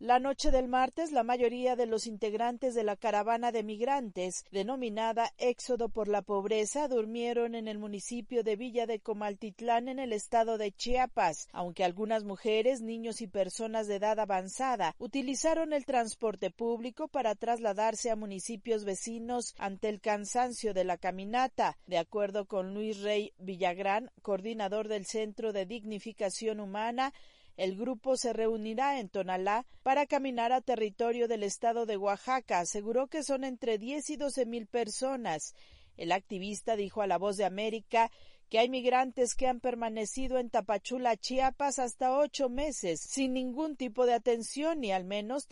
La noche del martes, la mayoría de los integrantes de la caravana de migrantes, denominada Éxodo por la Pobreza, durmieron en el municipio de Villa de Comaltitlán, en el estado de Chiapas, aunque algunas mujeres, niños y personas de edad avanzada utilizaron el transporte público para trasladarse a municipios vecinos ante el cansancio de la caminata. De acuerdo con Luis Rey Villagrán, coordinador del Centro de Dignificación Humana, el grupo se reunirá en Tonalá para caminar a territorio del estado de Oaxaca. Aseguró que son entre 10 y 12 mil personas. El activista dijo a La Voz de América que hay migrantes que han permanecido en Tapachula, Chiapas, hasta 8 meses sin ningún tipo de atención y al menos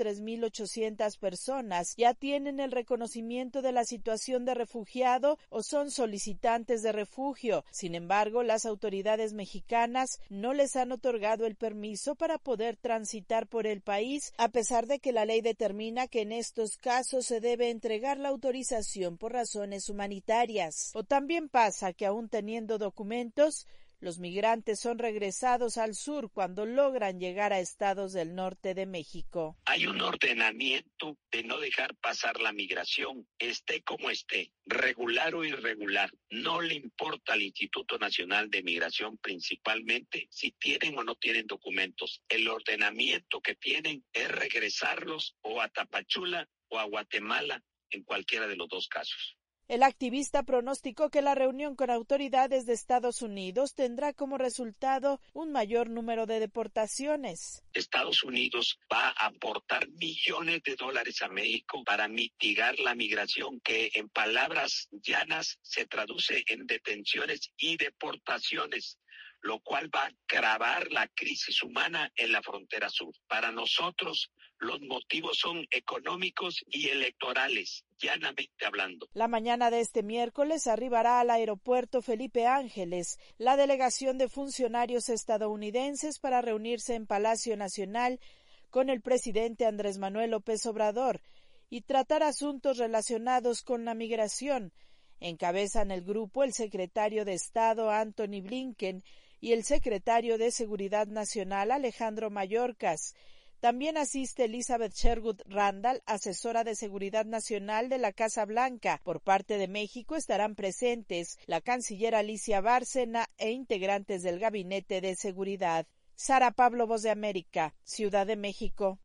3,800 personas ya tienen el reconocimiento de la situación de refugiado o son solicitantes de refugio. Sin embargo, las autoridades mexicanas no les han otorgado el permiso para poder transitar por el país, a pesar de que la ley determina que en estos casos se debe entregar la autorización por razones humanitarias. O también pasa que aún teniendo documentos, los migrantes son regresados al sur cuando logran llegar a estados del norte de México. Hay un ordenamiento de no dejar pasar la migración, esté como esté, regular o irregular. No le importa al Instituto Nacional de Migración principalmente si tienen o no tienen documentos. El ordenamiento que tienen es regresarlos o a Tapachula o a Guatemala, en cualquiera de los dos casos. El activista pronosticó que la reunión con autoridades de Estados Unidos tendrá como resultado un mayor número de deportaciones. Estados Unidos va a aportar millones de dólares a México para mitigar la migración, que en palabras llanas se traduce en detenciones y deportaciones, lo cual va a agravar la crisis humana en la frontera sur. Para nosotros, los motivos son económicos y electorales, llanamente hablando. La mañana de este miércoles arribará al aeropuerto Felipe Ángeles la delegación de funcionarios estadounidenses para reunirse en Palacio Nacional con el presidente Andrés Manuel López Obrador y tratar asuntos relacionados con la migración. Encabezan el grupo el secretario de Estado Antony Blinken y el secretario de Seguridad Nacional Alejandro Mayorkas. También asiste Elizabeth Sherwood Randall, asesora de Seguridad Nacional de la Casa Blanca. Por parte de México estarán presentes la canciller Alicia Bárcena e integrantes del Gabinete de Seguridad. Sara Pablo, Voz de América, Ciudad de México.